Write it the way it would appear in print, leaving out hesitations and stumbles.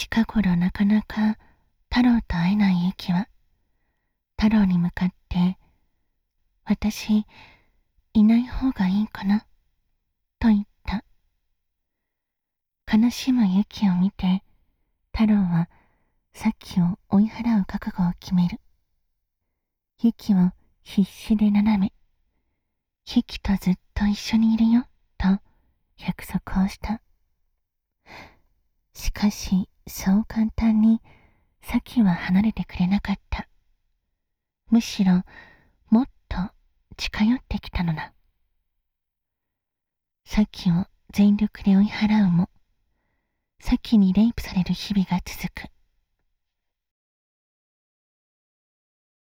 近頃なかなか太郎と会えないユキは、太郎に向かって、私、いない方がいいかな、と言った。悲しむユキを見て、太郎は、さっきを追い払う覚悟を決める。ユキを必死で斜め、ユキとずっと一緒にいるよ、と約束をした。しかし、そう簡単に、サキは離れてくれなかった。むしろ、もっと近寄ってきたのだ。サキを全力で追い払うも、サキにレイプされる日々が